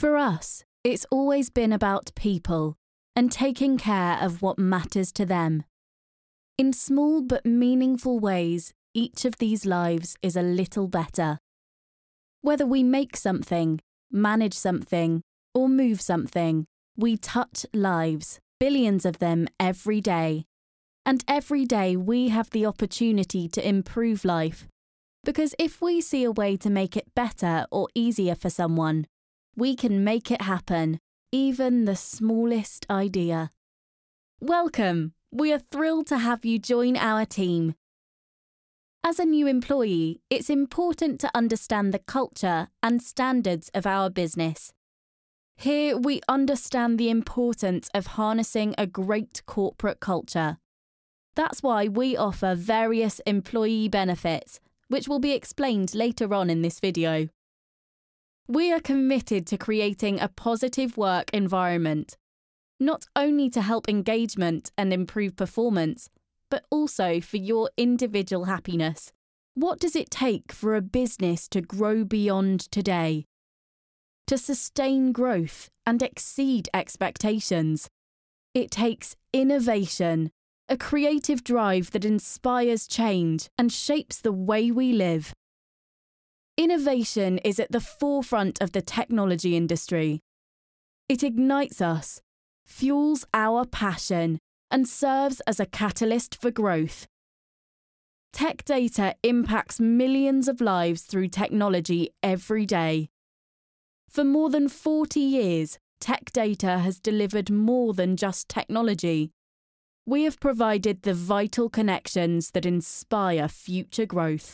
For us, it's always been about people and taking care of what matters to them. In small but meaningful ways, each of these lives is a little better. Whether we make something, manage something, or move something, we touch lives, billions of them every day. And every day we have the opportunity to improve life. Because if we see a way to make it better or easier for someone, we can make it happen, even the smallest idea. Welcome! We are thrilled to have you join our team. As a new employee, it's important to understand the culture and standards of our business. Here we understand the importance of harnessing a great corporate culture. That's why we offer various employee benefits, which will be explained later on in this video. We are committed to creating a positive work environment, not only to help engagement and improve performance, but also for your individual happiness. What does it take for a business to grow beyond today? To sustain growth and exceed expectations? It takes innovation, a creative drive that inspires change and shapes the way we live. Innovation is at the forefront of the technology industry. It ignites us, fuels our passion, and serves as a catalyst for growth. Tech data impacts millions of lives through technology every day. For more than 40 years, tech data has delivered more than just technology. We have provided the vital connections that inspire future growth.